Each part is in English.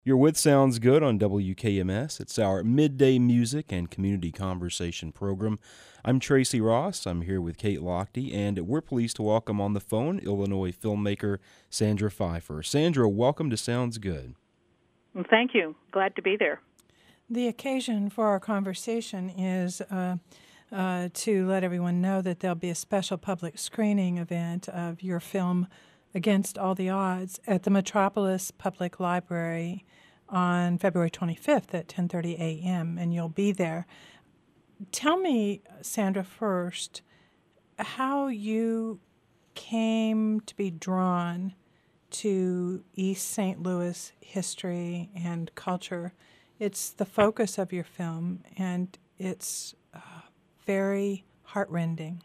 You're with Sounds Good on WKMS. It's our midday music and community conversation program. I'm Tracy Ross. I'm here with Kate Lochte, and we're pleased to welcome on the phone Illinois filmmaker Sandra Pfeiffer. Sandra, welcome to Sounds Good. Well, thank you. Glad to be there. The occasion for our conversation is to let everyone know that there'll be a special public screening event of your film Against All the Odds at the Metropolis Public Library on February 25th at 10:30 a.m., and you'll be there. Tell me, Sandra, first, how you came to be drawn to East St. Louis history and culture. It's the focus of your film, and it's very heartrending.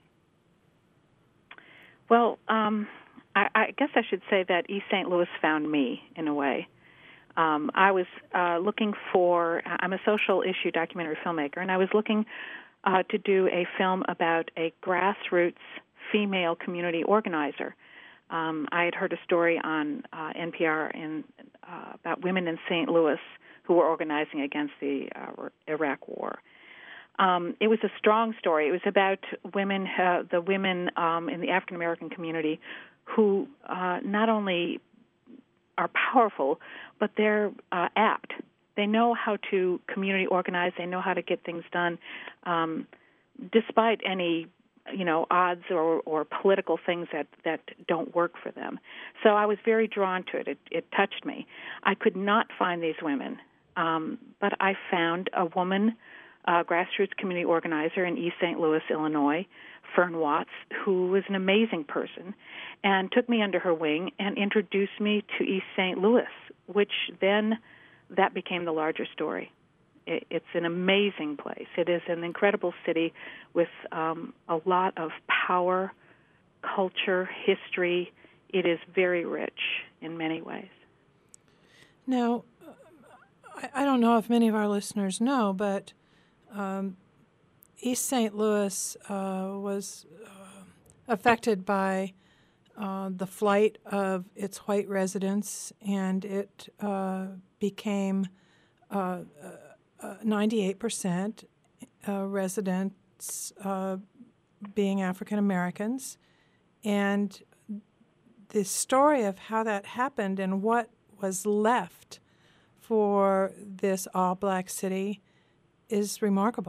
Well, I guess I should say that East St. Louis found me, in a way. I was looking for, I'm a social issue documentary filmmaker, and I was looking to do a film about a grassroots female community organizer. I had heard a story on NPR about women in St. Louis who were organizing against the Iraq War. It was a strong story. It was about women, the women in the African American community who not only are powerful, but they're apt. They know how to community organize. They know how to get things done, despite any, odds or political things that don't work for them. So I was very drawn to it. It touched me. I could not find these women, but I found a woman, grassroots community organizer in East St. Louis, Illinois, Fern Watts, who was an amazing person, and took me under her wing and introduced me to East St. Louis, which then that became the larger story. It's an amazing place. It is an incredible city with a lot of power, culture, history. It is very rich in many ways. Now, I don't know if many of our listeners know, but East St. Louis was affected by the flight of its white residents, and it became 98% residents being African Americans. And the story of how that happened and what was left for this all-black city is remarkable.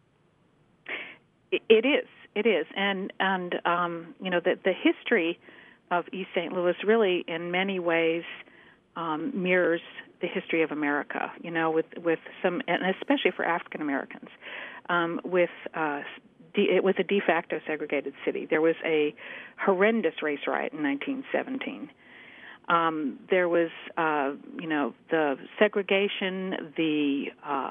It is, and the history of East St. Louis really, in many ways, mirrors the history of America. With some, and especially for African Americans, it was a de facto segregated city. There was a horrendous race riot in 1917. There was, the segregation, the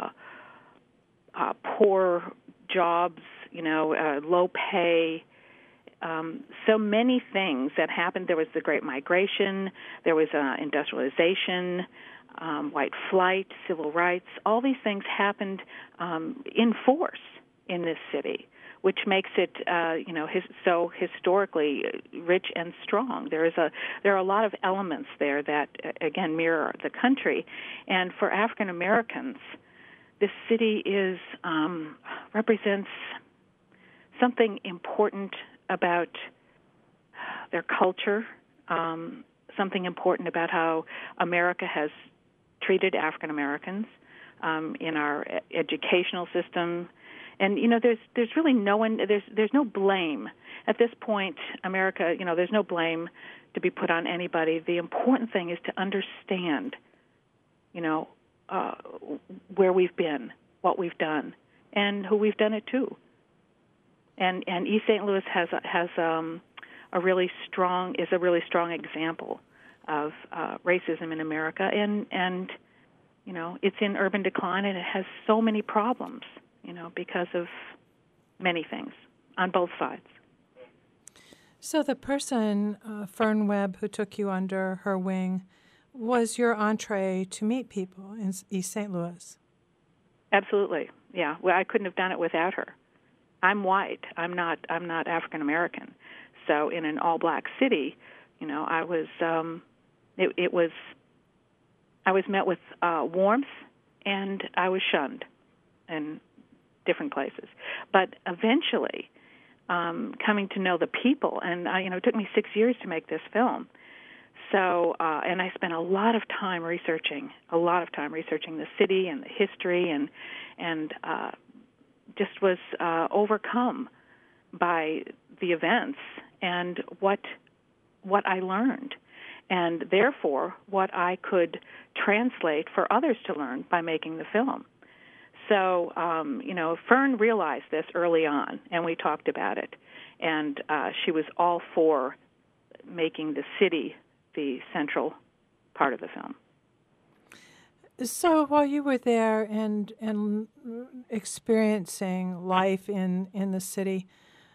poor jobs, low pay, so many things that happened. There was the Great Migration, there was industrialization, white flight, civil rights. All these things happened in force in this city, which makes it, so historically rich and strong. There are a lot of elements there that, again, mirror the country. And for African Americans, this city represents something important about their culture, something important about how America has treated African Americans in our educational system. And there's really no one. There's no blame at this point. America, there's no blame to be put on anybody. The important thing is to understand, where we've been, what we've done, and who we've done it to. And East St. Louis has a really strong example of racism in America, and it's in urban decline, and it has so many problems, because of many things on both sides. So the person, Fern Webb, who took you under her wing, was your entree to meet people in East St. Louis. Absolutely, yeah. Well, I couldn't have done it without her. I'm white. I'm not African American. So in an all-black city, I was. It was I was met with warmth, and I was shunned in different places. But eventually, coming to know the people, and it took me 6 years to make this film. So, and I spent a lot of time researching the city and the history, and just was overcome by the events and what I learned, and therefore what I could translate for others to learn by making the film. So, Fern realized this early on, and we talked about it, and she was all for making the city the central part of the film. So while you were there and experiencing life in the city,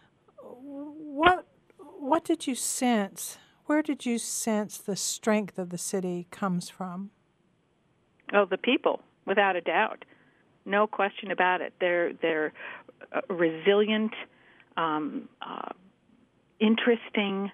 what did you sense? Where did you sense the strength of the city comes from? Oh, the people, without a doubt, no question about it. They're resilient, interesting.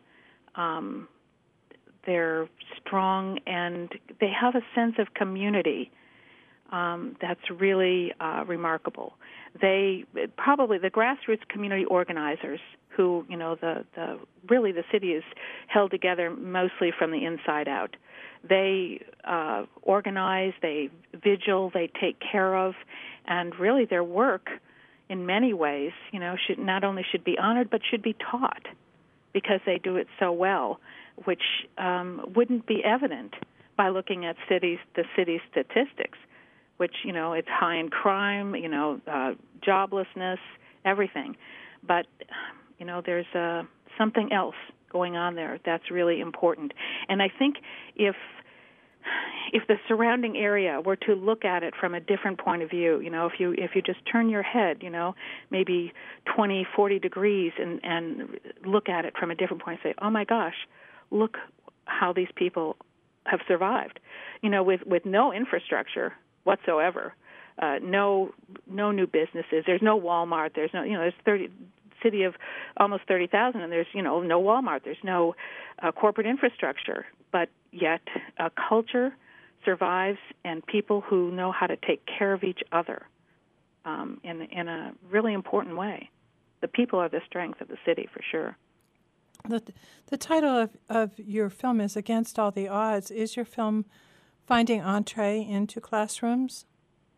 They're strong, and they have a sense of community that's really remarkable. Probably the grassroots community organizers who, the city is held together mostly from the inside out. They organize, they vigil, they take care of, and really their work in many ways, should not only should be honored but should be taught, because they do it so well, which wouldn't be evident by looking at the city's statistics, which, it's high in crime, joblessness, everything. But, there's something else going on there that's really important. And I think if the surrounding area were to look at it from a different point of view, if you just turn your head, maybe 20, 40 degrees and look at it from a different point and say, oh my gosh, look how these people have survived, with no infrastructure whatsoever, no new businesses. There's no Walmart. There's no, there's city of almost 30,000, and there's, no Walmart. There's no corporate infrastructure, but yet a culture survives, and people who know how to take care of each other in a really important way. The people are the strength of the city, for sure. The title of your film is Against All the Odds. Is your film finding entree into classrooms?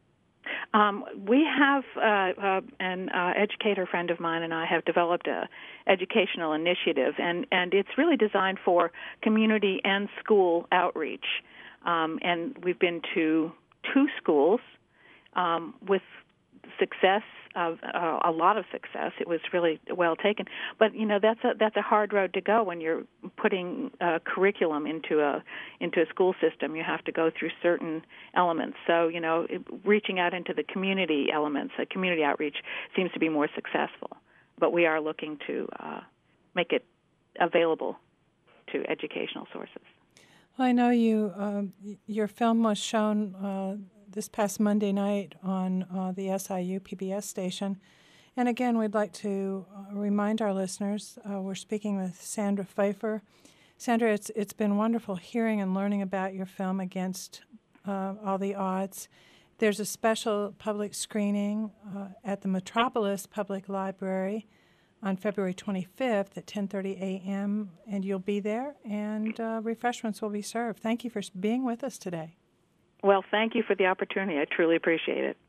We have an educator friend of mine and I have developed a educational initiative, and it's really designed for community and school outreach. And we've been to 2 schools with success, a lot of success. It was really well taken. But that's a hard road to go when you're putting curriculum into a school system. You have to go through certain elements. So reaching out into the community elements, community outreach seems to be more successful. But we are looking to make it available to educational sources. Well, I know your film was shown this past Monday night on the SIU PBS station. And again, we'd like to remind our listeners, we're speaking with Sandra Pfeiffer. Sandra, it's been wonderful hearing and learning about your film Against All the Odds. There's a special public screening at the Metropolis Public Library on February 25th at 10:30 a.m., and you'll be there, and refreshments will be served. Thank you for being with us today. Well, thank you for the opportunity. I truly appreciate it.